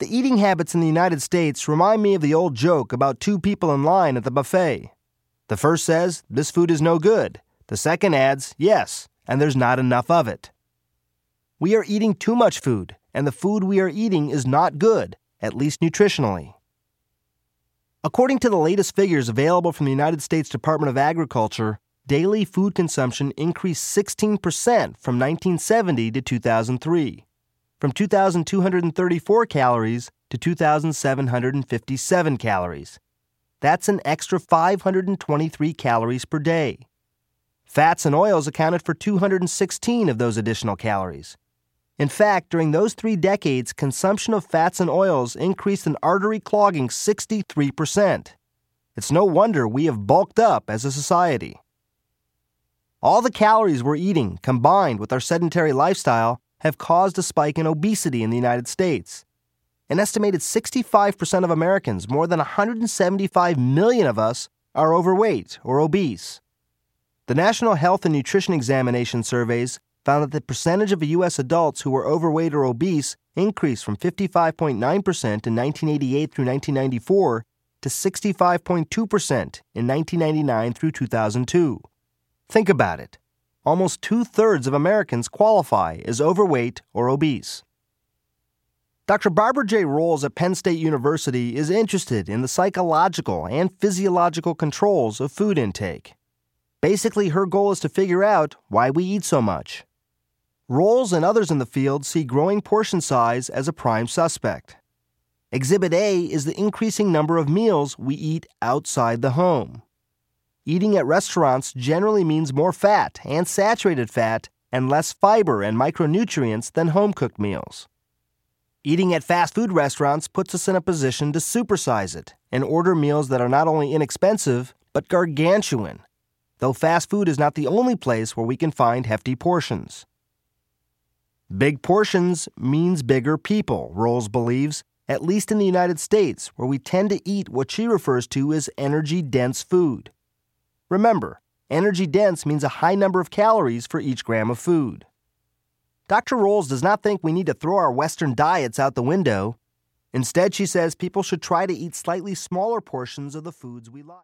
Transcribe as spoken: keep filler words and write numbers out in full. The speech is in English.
The eating habits in the United States remind me of the old joke about two people in line at the buffet. The first says, "This food is no good." The second adds, "Yes, and there's not enough of it." We are eating too much food, and the food we are eating is not good, at least nutritionally. According to the latest figures available from the United States Department of Agriculture, daily food consumption increased sixteen percent from nineteen seventy to two thousand three, from two thousand two hundred thirty-four calories to two thousand seven hundred fifty-seven calories. That's an extra five hundred twenty-three calories per day. Fats and oils accounted for two hundred sixteen of those additional calories. In fact, during those three decades, consumption of fats and oils increased an artery-clogging sixty-three percent. It's no wonder we have bulked up as a society. All the calories we're eating, combined with our sedentary lifestyle, have caused a spike in obesity in the United States. An estimated sixty-five percent of Americans, more than one hundred seventy-five million of us, are overweight or obese. The National Health and Nutrition Examination surveys found that the percentage of U S adults who were overweight or obese increased from fifty-five point nine percent in nineteen eighty-eight through nineteen ninety-four to sixty-five point two percent in nineteen ninety-nine through two thousand two. Think about it. Almost two-thirds of Americans qualify as overweight or obese. Doctor Barbara J. Rolls at Penn State University is interested in the psychological and physiological controls of food intake. Basically, her goal is to figure out why we eat so much. Rolls and others in the field see growing portion size as a prime suspect. Exhibit A is the increasing number of meals we eat outside the home. Eating at restaurants generally means more fat and saturated fat and less fiber and micronutrients than home-cooked meals. Eating at fast food restaurants puts us in a position to supersize it and order meals that are not only inexpensive, but gargantuan, though fast food is not the only place where we can find hefty portions. Big portions means bigger people, Rolls believes, at least in the United States, where we tend to eat what she refers to as energy-dense food. Remember, energy-dense means a high number of calories for each gram of food. Doctor Rolls does not think we need to throw our Western diets out the window. Instead, she says people should try to eat slightly smaller portions of the foods we like.